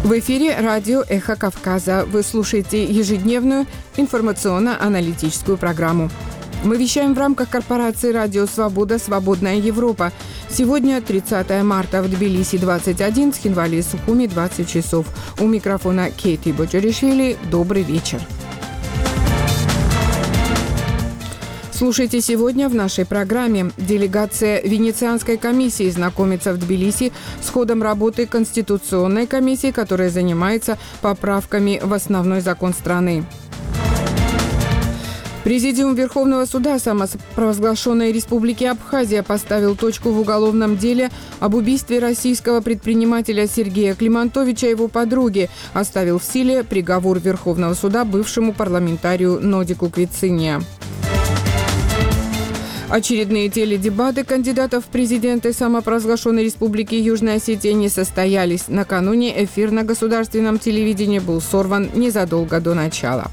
В эфире радио «Эхо Кавказа». Вы слушаете ежедневную информационно-аналитическую программу. Мы вещаем в рамках корпорации «Радио Свобода. Свободная Европа». Сегодня 30 марта, в Тбилиси 21, в Цхинвале и Сухуми 20 часов. У микрофона Кейти Боджаришвили. Добрый вечер. Слушайте сегодня в нашей программе. Делегация Венецианской комиссии знакомится в Тбилиси с ходом работы Конституционной комиссии, которая занимается поправками в основной закон страны. Президиум Верховного суда самопровозглашенной Республики Абхазия поставил точку в уголовном деле об убийстве российского предпринимателя Сергея Климантовича и его подруги. Оставил в силе приговор Верховного суда бывшему парламентарию Нодику Квициния. Очередные теледебаты кандидатов в президенты самопровозглашенной Республики Южная Осетия не состоялись. Накануне эфир на государственном телевидении был сорван незадолго до начала.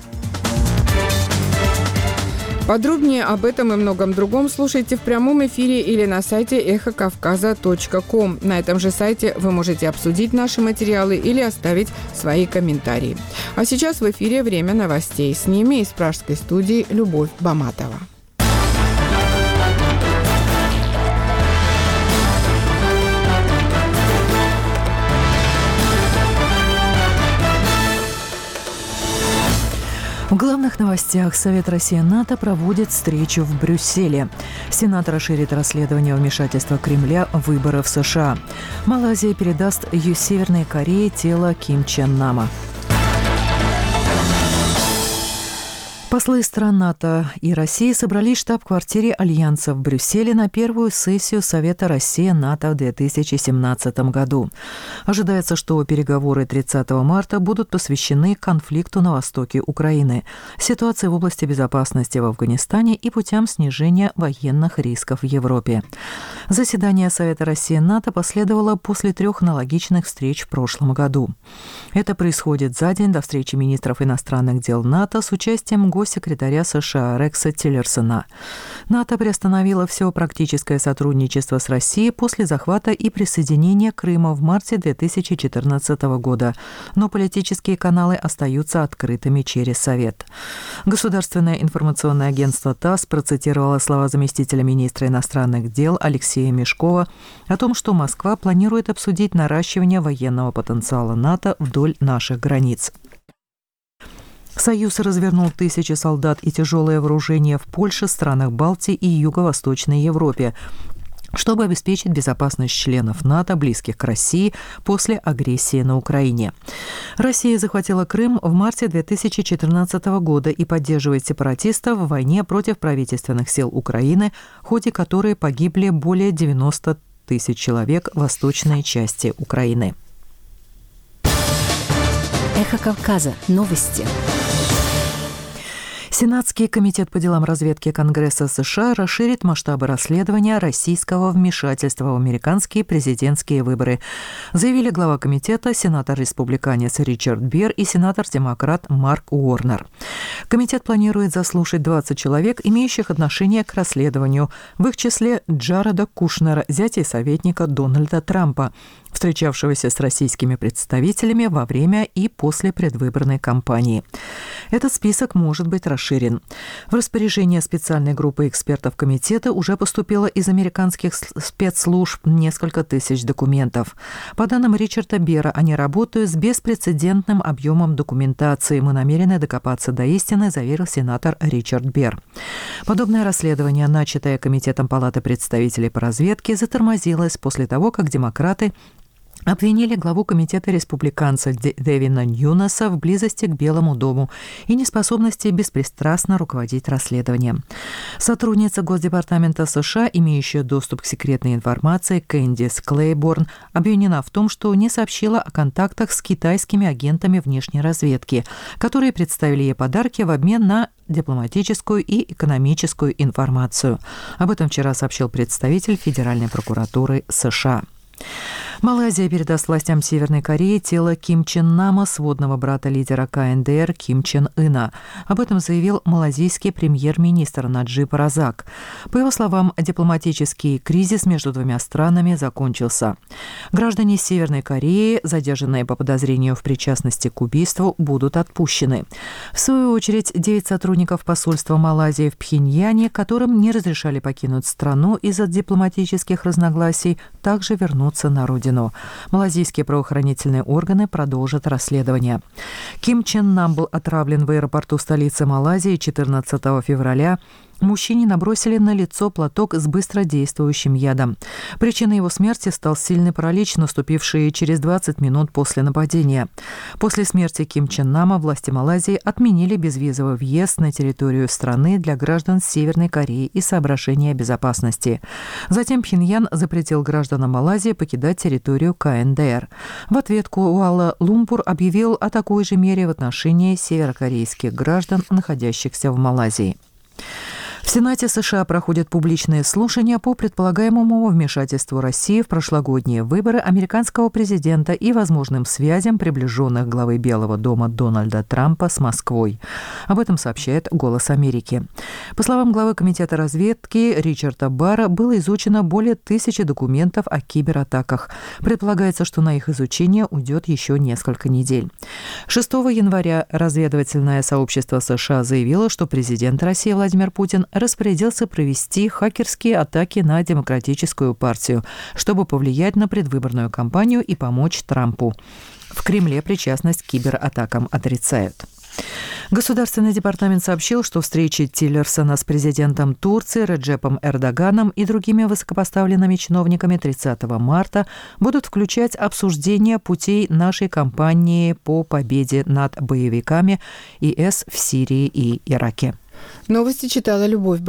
Подробнее об этом и многом другом слушайте в прямом эфире или на сайте эхокавказа.ком. На этом же сайте вы можете обсудить наши материалы или оставить свои комментарии. А сейчас в эфире время новостей. С ними из пражской студии Любовь Баматова. В главных новостях Совет Россия-НАТО проводит встречу в Брюсселе. Сенат расширит расследование вмешательства Кремля в выборы в США. Малайзия передаст Северной Корее тело Ким Чен Нама. Послы стран НАТО и России собрались в штаб-квартире Альянса в Брюсселе на первую сессию Совета Россия-НАТО в 2017 году. Ожидается, что переговоры 30 марта будут посвящены конфликту на востоке Украины, ситуации в области безопасности в Афганистане и путям снижения военных рисков в Европе. Заседание Совета Россия-НАТО последовало после 3 аналогичных встреч в прошлом году. Это происходит за день до встречи министров иностранных дел НАТО с участием госсекретаря США Рекса Тиллерсона. НАТО приостановило все практическое сотрудничество с Россией после захвата и присоединения Крыма в марте 2014 года, но политические каналы остаются открытыми через Совет. Государственное информационное агентство ТАСС процитировало слова заместителя министра иностранных дел Алексея Мешкова о том, что Москва планирует обсудить наращивание военного потенциала НАТО вдоль наших границ. Союз развернул 1000 солдат и тяжелое вооружение в Польше, странах Балтии и Юго-Восточной Европе, чтобы обеспечить безопасность членов НАТО, близких к России, после агрессии на Украине. Россия захватила Крым в марте 2014 года и поддерживает сепаратистов в войне против правительственных сил Украины, в ходе которой погибли более 90 тысяч человек в восточной части Украины. Эхо Кавказа. Новости. Сенатский комитет по делам разведки Конгресса США расширит масштабы расследования российского вмешательства в американские президентские выборы, заявили глава комитета, сенатор-республиканец Ричард Бер и сенатор-демократ Марк Уорнер. Комитет планирует заслушать 20 человек, имеющих отношение к расследованию, в их числе Джареда Кушнера, зятя и советника Дональда Трампа, встречавшегося с российскими представителями во время и после предвыборной кампании. Этот список может быть расширен. В распоряжение специальной группы экспертов комитета уже поступило из американских спецслужб несколько тысяч документов. По данным Ричарда Бера, они работают с беспрецедентным объемом документации. Мы намерены докопаться до истины, заверил сенатор Ричард Бер. Подобное расследование, начатое Комитетом Палаты представителей по разведке, затормозилось после того, как демократы обвинили главу комитета республиканца Дэвина Ньюнаса в близости к Белому дому и неспособности беспристрастно руководить расследованием. Сотрудница Госдепартамента США, имеющая доступ к секретной информации, Кэндис Клейборн, обвинена в том, что не сообщила о контактах с китайскими агентами внешней разведки, которые представили ей подарки в обмен на дипломатическую и экономическую информацию. Об этом вчера сообщил представитель Федеральной прокуратуры США. Малайзия передаст властям Северной Кореи тело Ким Чен Нама, сводного брата лидера КНДР Ким Чен Ына. Об этом заявил малайзийский премьер-министр Наджиб Разак. По его словам, дипломатический кризис между двумя странами закончился. Граждане Северной Кореи, задержанные по подозрению в причастности к убийству, будут отпущены. В свою очередь, 9 сотрудников посольства Малайзии в Пхеньяне, которым не разрешали покинуть страну из-за дипломатических разногласий, также вернутся на родину. Малайзийские правоохранительные органы продолжат расследование. Ким Чен Нам был отравлен в аэропорту столицы Малайзии 14 февраля. Мужчине набросили на лицо платок с быстродействующим ядом. Причиной его смерти стал сильный паралич, наступивший через 20 минут после нападения. После смерти Ким Чен Нама власти Малайзии отменили безвизовый въезд на территорию страны для граждан Северной Кореи из соображения безопасности. Затем Пхеньян запретил гражданам Малайзии покидать территорию КНДР. В ответ Куала-Лумпур объявил о такой же мере в отношении северокорейских граждан, находящихся в Малайзии. В Сенате США проходят публичные слушания по предполагаемому вмешательству России в прошлогодние выборы американского президента и возможным связям приближенных главы Белого дома Дональда Трампа с Москвой. Об этом сообщает «Голос Америки». По словам главы Комитета разведки Ричарда Барра, было изучено более 1000 документов о кибератаках. Предполагается, что на их изучение уйдет еще несколько недель. 6 января разведывательное сообщество США заявило, что президент России Владимир Путин распорядился провести хакерские атаки на Демократическую партию, чтобы повлиять на предвыборную кампанию и помочь Трампу. В Кремле причастность к кибератакам отрицают. Государственный департамент сообщил, что встречи Тиллерсона с президентом Турции Реджепом Эрдоганом и другими высокопоставленными чиновниками 30 марта будут включать обсуждение путей нашей кампании по победе над боевиками ИС в Сирии и Ираке. Новости читала Любовь